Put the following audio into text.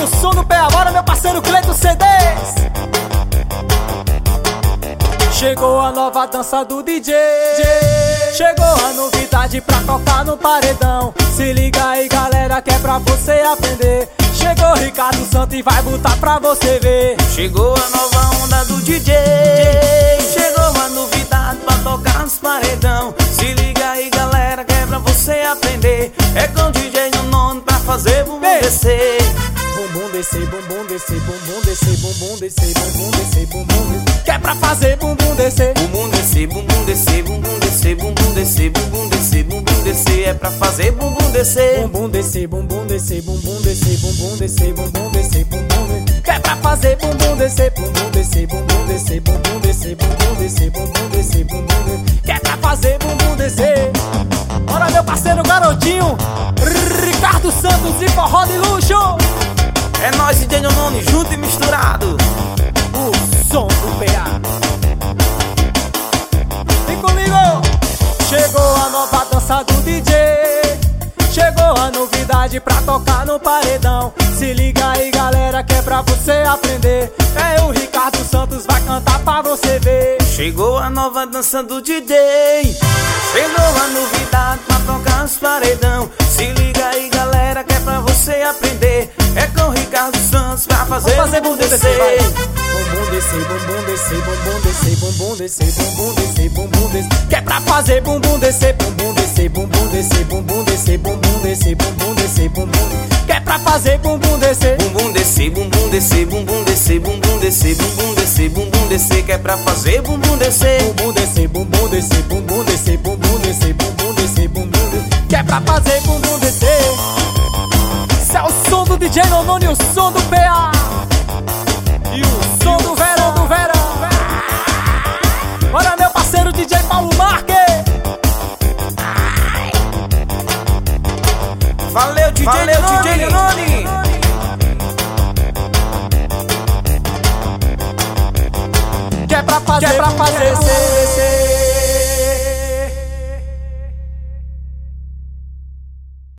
o som do pé agora, meu parceiro Cleito CDs. Chegou a nova dança do DJ. Chegou a novidade pra tocar no paredão. Se liga aí galera, que é pra você aprender. Chegou Ricardo Santos e vai botar pra você ver. Chegou a nova onda do DJ. Chegou a novidade pra tocar nos paredão. Se liga aí galera, que é pra você aprender. É com o DJ no nome pra fazer bumbum descer. Bumbum descer, bumbum descer, bumbum descer, bumbum descer, bumbum descer, bumbum descer. Que é pra fazer bumbum descer. Bumbum descer, bumbum descer, bumbum descer, bumbum descer, bumbum descer, bumbum descer. É pra fazer bumbum descer. Bumbum descer, bumbum descer, bumbum descer, bumbum descer, bumbum descer, bumbum descer. Que é pra fazer bumbum descer. Bumbum descer, bumbum descer, bumbum descer, bumbum descer, bumbum descer, bumbum descer. Que é pra fazer bumbum descer. Bora meu parceiro garotinho Ricardo Santos e forró de luxo. É nós e DJ Noni junto e misturado. O som do PA. Vem comigo. Chegou a nova dança do DJ. Chegou a novidade pra tocar no paredão. Se liga aí galera, que é pra você aprender. É o Ricardo Santos, vai cantar pra você ver. Chegou a nova dança do DJ. Chegou a novidade pra tocar nos paredão. Se liga aí galera, que é pra você aprender. É com o Ricardo Santos pra fazer bumbum descer. Bumbum descer, bumbum descer, bumbum descer, bumbum descer, bumbum descer, bumbum descer. Que é pra fazer bumbum descer. Bumbum descer, bumbum descer, bumbum descer, bumbum descer, bumbum descer, bumbum descer. Que é pra fazer bumbum descer. Bumbum descer, bumbum descer, bumbum descer, bumbum descer, bumbum descer, bumbum descer. Que é pra fazer bumbum descer. Bumbum descer, bumbum descer, bumbum descer, bumbum descer, bumbum descer, bumbum descer. Que é pra fazer bumbum descer. Esse é o som do DJ Nononi, o som do PA. E o som do verão, do verão. Bora meu parceiro DJ Paulo Marques. Valeu DJ Noni. Que é pra fazer, ser.